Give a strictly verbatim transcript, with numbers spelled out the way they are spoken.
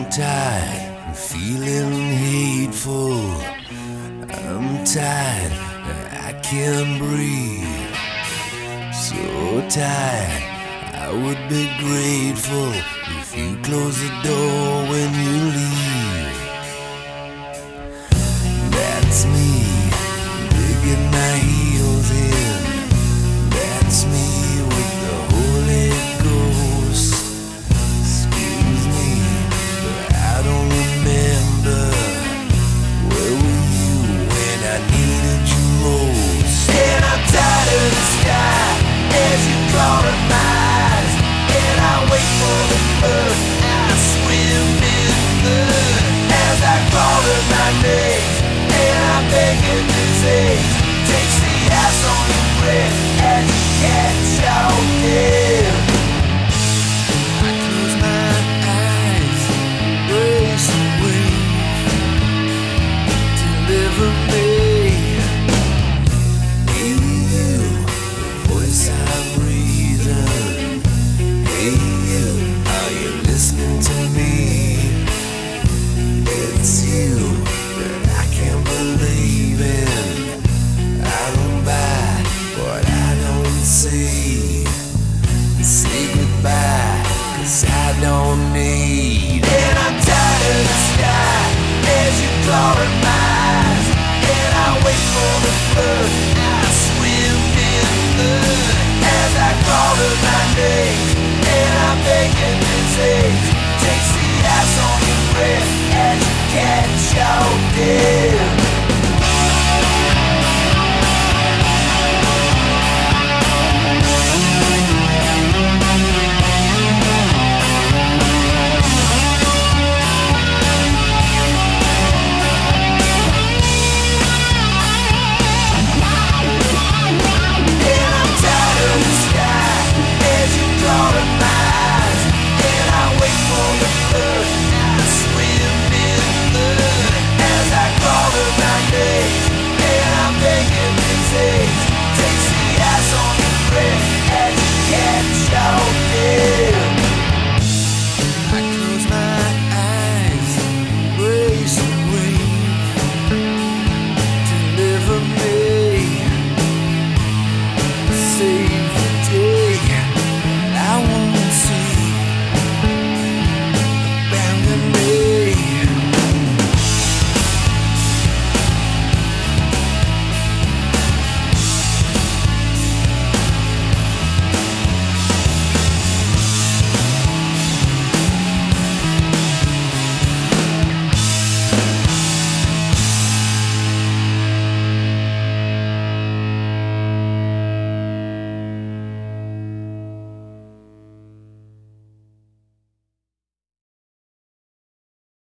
tired and feeling hateful. I'm tired, I can't breathe. So tired, I would be grateful if you close the door when you leave. That's me, digging my heels in. That's me with the Holy Ghost. Excuse me, but I don't remember. Where were you when I needed you most? And I'm tired of the sky as you claw at my eyes, and I wait for the flood. I swim in the as I crawl to my knees, and I'm begging disease. Takes the ice on your breath as you catch your death. I close my eyes, brace away, deliver me. Hey you, the voice I'm breathing. Hey you, are you listening to me? It's you that I can't believe in. I don't buy what I don't see. Say goodbye, cause I don't need. And I'm tired of the sky as you claw at my eyes, and I wait for the flood. I swim in the as I crawl to my knees, and I'm begging